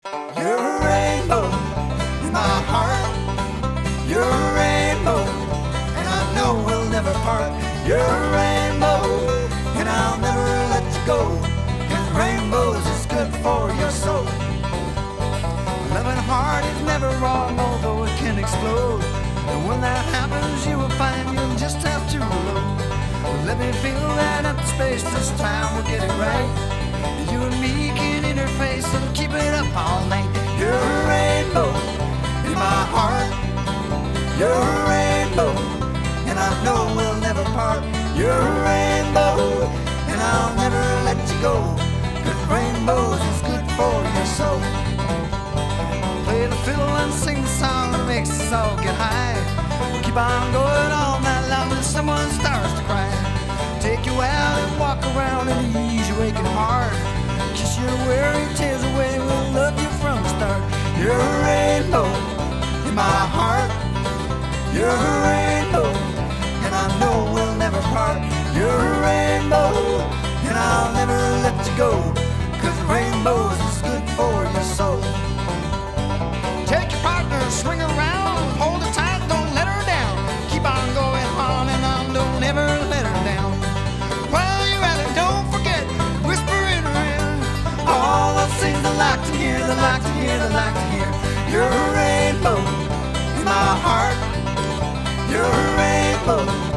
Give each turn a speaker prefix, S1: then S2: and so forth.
S1: You're a rainbow in my heart. You're a rainbow, and I know we'll never part. You're a rainbow, and I'll never let you go. 'Cause rainbows is good for your soul. A loving heart is never wrong, although it can explode. And when that happens, you will find you'll just have to reload. Let me feel that empty space, this time we'll get it right. You and me can interface and keep it up all night. You're a rainbow in my heart. You're a rainbow, and I know we'll never part. You're a rainbow, and I'll never let you go. 'Cause rainbows is good for your soul. Play the fiddle and sing the song that makes us all get high. We'll keep on going all night long till someone starts to cry. Take you out and walk around and ease your aching heart. Kiss your weary tears away, we'll love you from the start. You're a rainbow in my heart. You're a rainbow, and I know we'll never part. You're a rainbow, and I'll never let you go. 'Cause rainbows is good for your soul. Take your partner, swing around, hold her tight, don't let her down. Keep on going on and on, don't ever let her down. While you're at it, don't forget, whisper in her ear all those things they like to hear, they like to hear, they like to hear. You're a rainbow in my heart. You're a rainbow,